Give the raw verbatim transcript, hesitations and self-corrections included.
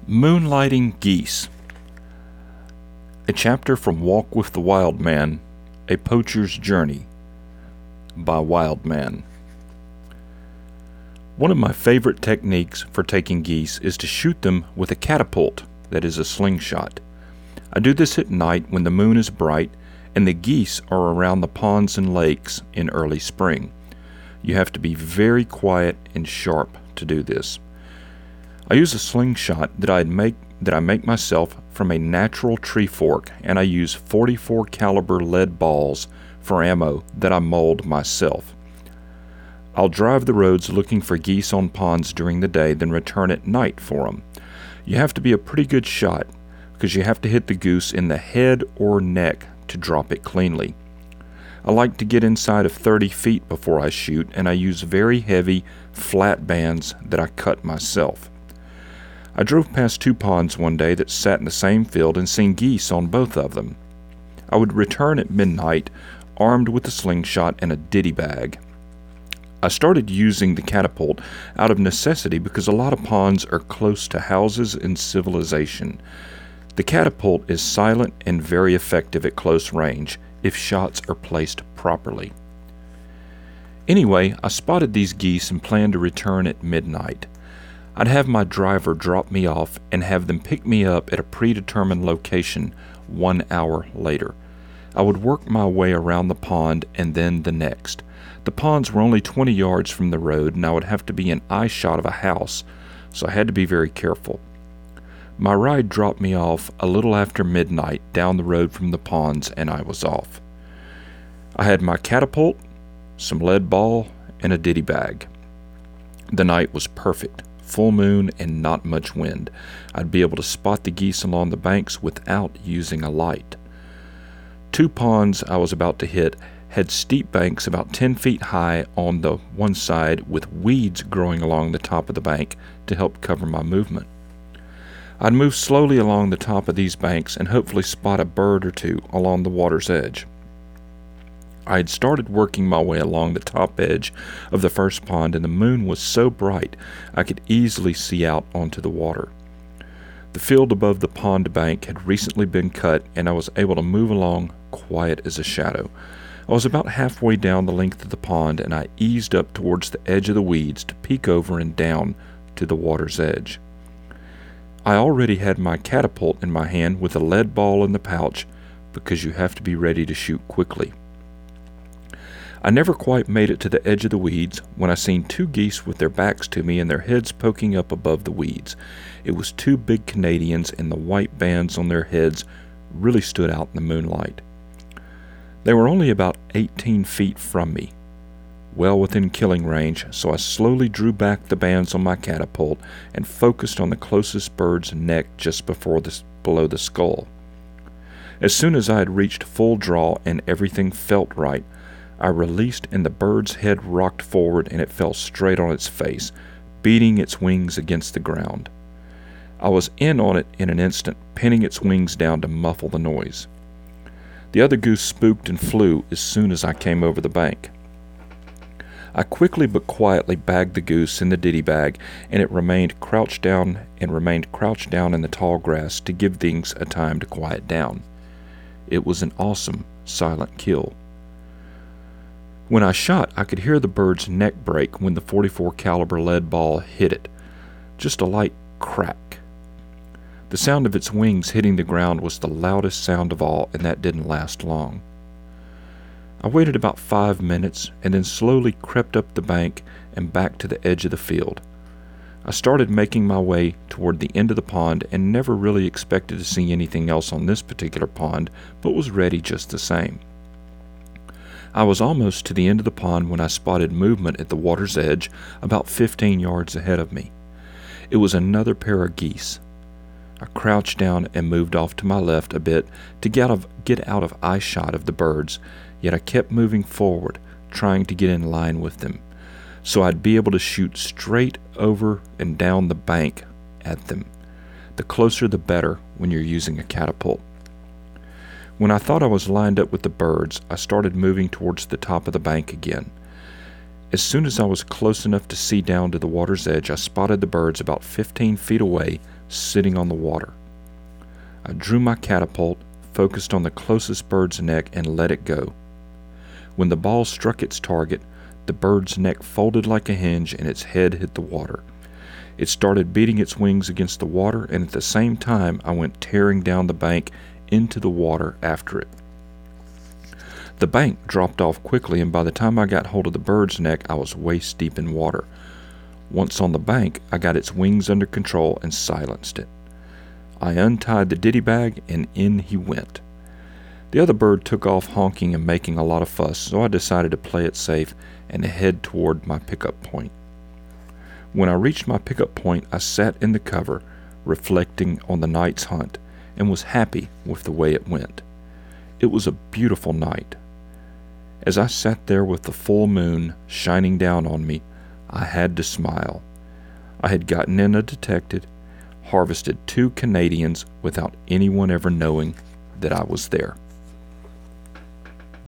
Moonlighting Geese. A chapter from Walk with the Wild Man, A Poacher's Journey by Wildman. One of my favorite techniques for taking geese is to shoot them with a catapult, that is a slingshot. I do this at night when the moon is bright and the geese are around the ponds and lakes in early spring. You have to be very quiet and sharp to do this. I use a slingshot that I make that I make myself from a natural tree fork, and I use forty-four caliber lead balls for ammo that I mold myself. I'll drive the roads looking for geese on ponds during the day, then return at night for them. You have to be a pretty good shot because you have to hit the goose in the head or neck to drop it cleanly. I like to get inside of thirty feet before I shoot, and I use very heavy flat bands that I cut myself. I drove past two ponds one day that sat in the same field and seen geese on both of them. I would return at midnight armed with a slingshot and a ditty bag. I started using the catapult out of necessity because a lot of ponds are close to houses and civilization. The catapult is silent and very effective at close range if shots are placed properly. Anyway, I spotted these geese and planned to return at midnight. I'd have my driver drop me off and have them pick me up at a predetermined location one hour later. I would work my way around the pond and then the next. The ponds were only twenty yards from the road, and I would have to be in eye shot of a house, so I had to be very careful. My ride dropped me off a little after midnight down the road from the ponds, and I was off. I had my catapult, some lead ball, and a ditty bag. The night was perfect. Full moon and not much wind. I'd be able to spot the geese along the banks without using a light. Two ponds I was about to hit had steep banks about ten feet high on the one side with weeds growing along the top of the bank to help cover my movement. I'd move slowly along the top of these banks and hopefully spot a bird or two along the water's edge. I had started working my way along the top edge of the first pond, and the moon was so bright I could easily see out onto the water. The field above the pond bank had recently been cut, and I was able to move along quiet as a shadow. I was about halfway down the length of the pond, and I eased up towards the edge of the weeds to peek over and down to the water's edge. I already had my catapult in my hand with a lead ball in the pouch because you have to be ready to shoot quickly. I never quite made it to the edge of the weeds when I seen two geese with their backs to me and their heads poking up above the weeds. It was two big Canadians, and the white bands on their heads really stood out in the moonlight. They were only about eighteen feet from me, well within killing range, so I slowly drew back the bands on my catapult and focused on the closest bird's neck just before the, below the skull. As soon as I had reached full draw and everything felt right, I released, and the bird's head rocked forward and it fell straight on its face, beating its wings against the ground. I was in on it in an instant, pinning its wings down to muffle the noise. The other goose spooked and flew as soon as I came over the bank. I quickly but quietly bagged the goose in the ditty bag, and it remained crouched down and remained crouched down in the tall grass to give things a time to quiet down. It was an awesome, silent kill. When I shot, I could hear the bird's neck break when the forty-four caliber lead ball hit it. Just a light crack. The sound of its wings hitting the ground was the loudest sound of all, and that didn't last long. I waited about five minutes and then slowly crept up the bank and back to the edge of the field. I started making my way toward the end of the pond and never really expected to see anything else on this particular pond, but was ready just the same. I was almost to the end of the pond when I spotted movement at the water's edge about fifteen yards ahead of me. It was another pair of geese. I crouched down and moved off to my left a bit to get out of, get out of eye shot of the birds, yet I kept moving forward, trying to get in line with them, so I'd be able to shoot straight over and down the bank at them. The closer the better when you're using a catapult. When I thought I was lined up with the birds, I started moving towards the top of the bank again. As soon as I was close enough to see down to the water's edge, I spotted the birds about fifteen feet away sitting on the water. I drew my catapult, focused on the closest bird's neck, and let it go. When the ball struck its target, the bird's neck folded like a hinge and its head hit the water. It started beating its wings against the water, and at the same time I went tearing down the bank into the water after it. The bank dropped off quickly, and by the time I got hold of the bird's neck, I was waist deep in water. Once on the bank, I got its wings under control and silenced it. I untied the ditty bag, and in he went. The other bird took off honking and making a lot of fuss, so I decided to play it safe and head toward my pickup point. When I reached my pickup point, I sat in the cover, reflecting on the night's hunt, and was happy with the way it went. It was a beautiful night. As I sat there with the full moon shining down on me, I had to smile. I had gotten in undetected, harvested two Canadians without anyone ever knowing that I was there.